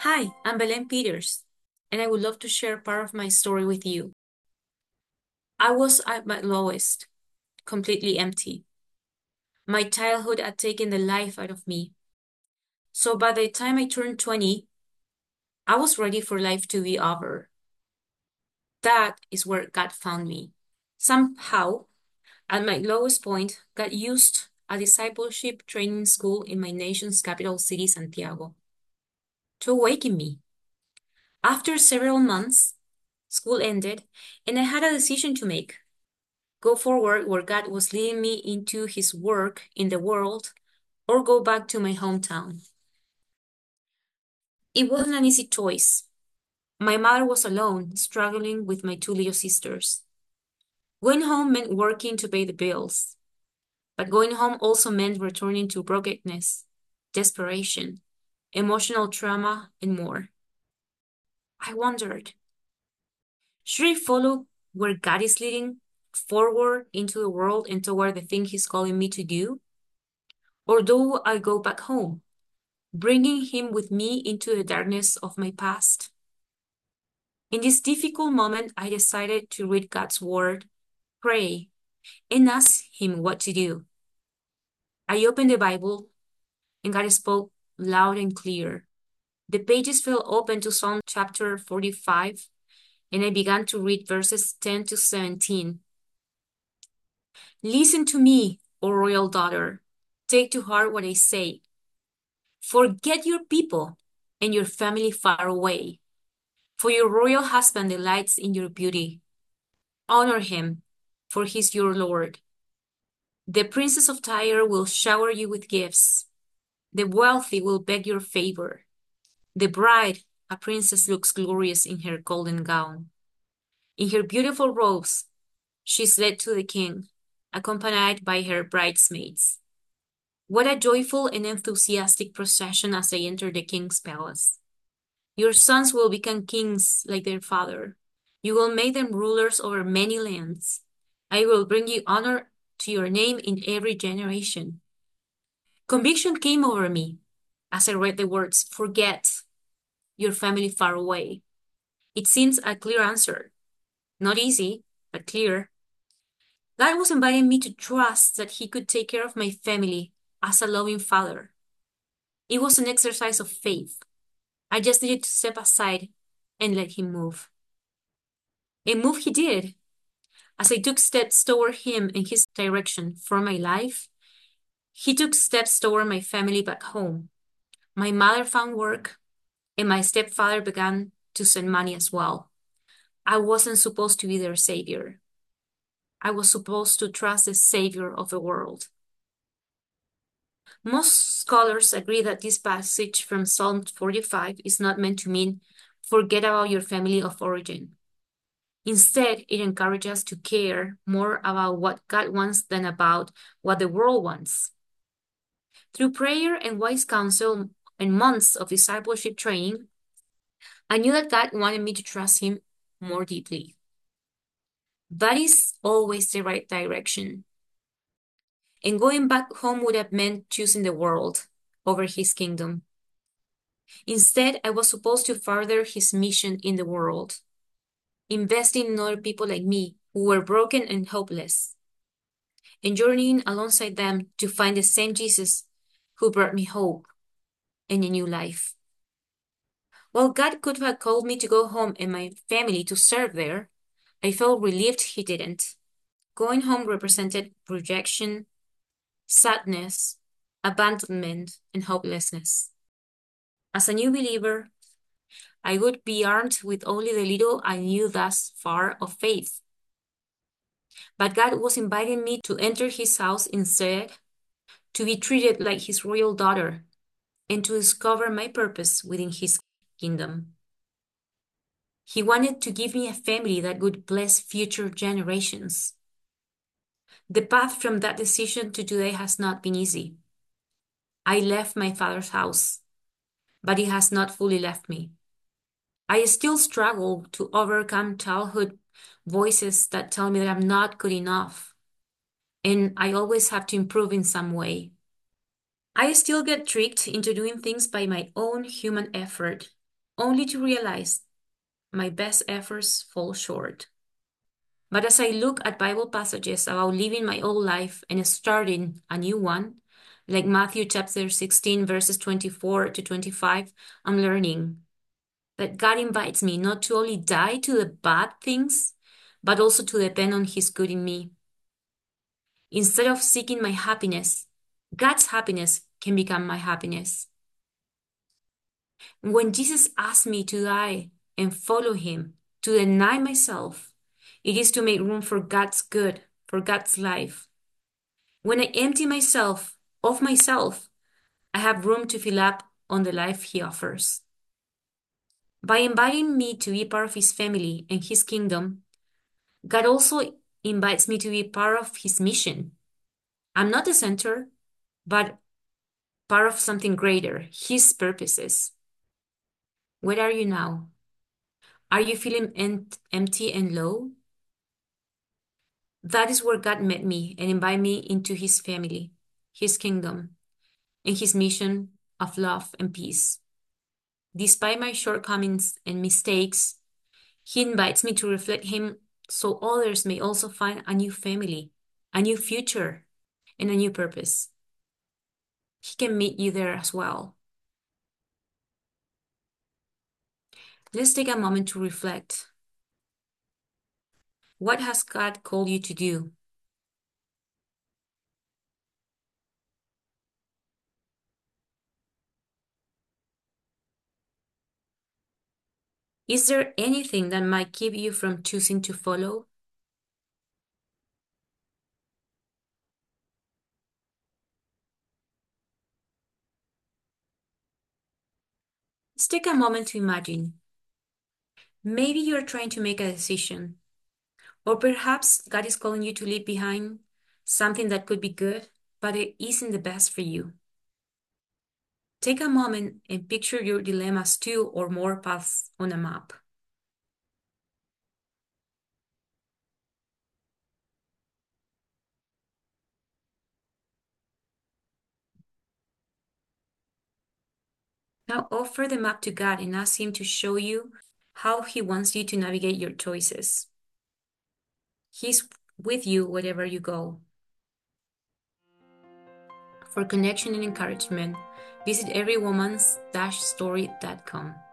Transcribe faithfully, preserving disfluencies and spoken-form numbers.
Hi, I'm Belen Peters, and I would love to share part of my story with you. I was at my lowest, completely empty. My childhood had taken the life out of me. So by the time I turned twenty, I was ready for life to be over. That is where God found me. Somehow, at my lowest point, God used a discipleship training school in my nation's capital city, Santiago, to awaken me. After several months, school ended, and I had a decision to make. Go forward where God was leading me into his work in the world, or go back to my hometown. It wasn't an easy choice. My mother was alone, struggling with my two little sisters. Going home meant working to pay the bills, but going home also meant returning to brokenness, desperation, emotional trauma, and more. I wondered, should I follow where God is leading forward into the world and toward the thing he's calling me to do? Or do I go back home, bringing him with me into the darkness of my past? In this difficult moment, I decided to read God's word, pray, and ask him what to do. I opened the Bible, and God spoke loud and clear. The pages fell open to Psalm chapter forty-five, and I began to read verses ten to seventeen. Listen to me, O royal daughter. Take to heart what I say. Forget your people and your family far away, for your royal husband delights in your beauty. Honor him, for he is your Lord. The princess of Tyre will shower you with gifts. The wealthy will beg your favor. The bride, a princess, looks glorious in her golden gown. In her beautiful robes, she is led to the king, accompanied by her bridesmaids. What a joyful and enthusiastic procession as they enter the king's palace. Your sons will become kings like their father. You will make them rulers over many lands. I will bring you honor to your name in every generation. Conviction came over me as I read the words, forget your family far away. It seems a clear answer. Not easy, but clear. God was inviting me to trust that he could take care of my family as a loving father. It was an exercise of faith. I just needed to step aside and let him move. And move he did. As I took steps toward him in his direction for my life, he took steps toward my family back home. My mother found work, and my stepfather began to send money as well. I wasn't supposed to be their savior. I was supposed to trust the savior of the world. Most scholars agree that this passage from Psalm forty-five is not meant to mean forget about your family of origin. Instead, it encourages us to care more about what God wants than about what the world wants. Through prayer and wise counsel and months of discipleship training, I knew that God wanted me to trust him more deeply. That is always the right direction. And going back home would have meant choosing the world over his kingdom. Instead, I was supposed to further his mission in the world, investing in other people like me who were broken and hopeless, and journeying alongside them to find the same Jesus who brought me hope and a new life. While God could have called me to go home and my family to serve there, I felt relieved he didn't. Going home represented rejection, sadness, abandonment, and hopelessness. As a new believer, I would be armed with only the little I knew thus far of faith. But God was inviting me to enter his house instead, to be treated like his royal daughter, and to discover my purpose within his kingdom. He wanted to give me a family that would bless future generations. The path from that decision to today has not been easy. I left my father's house, but he has not fully left me. I still struggle to overcome childhood voices that tell me that I'm not good enough, and I always have to improve in some way. I still get tricked into doing things by my own human effort, only to realize my best efforts fall short. But as I look at Bible passages about living my old life and starting a new one, like Matthew chapter sixteen, verses twenty-four to twenty-five, I'm learning that God invites me not to only die to the bad things, but also to depend on His good in me. Instead of seeking my happiness, God's happiness can become my happiness. When Jesus asked me to die and follow Him, to deny myself, it is to make room for God's good, for God's life. When I empty myself of myself, I have room to fill up on the life He offers. By inviting me to be part of His family and His kingdom, God also invites me to be part of His mission. I'm not the center, but part of something greater, His purposes. Where are you now? Are you feeling ent- empty and low? That is where God met me and invited me into His family, His kingdom, and His mission of love and peace. Despite my shortcomings and mistakes, He invites me to reflect Him so others may also find a new family, a new future, and a new purpose. He can meet you there as well. Let's take a moment to reflect. What has God called you to do? Is there anything that might keep you from choosing to follow? Let's take a moment to imagine. Maybe you're trying to make a decision, or perhaps God is calling you to leave behind something that could be good, but it isn't the best for you. Take a moment and picture your dilemmas, two or more paths on a map. Now offer the map to God and ask Him to show you how He wants you to navigate your choices. He's with you wherever you go. For connection and encouragement, visit everywomans dash story dot com.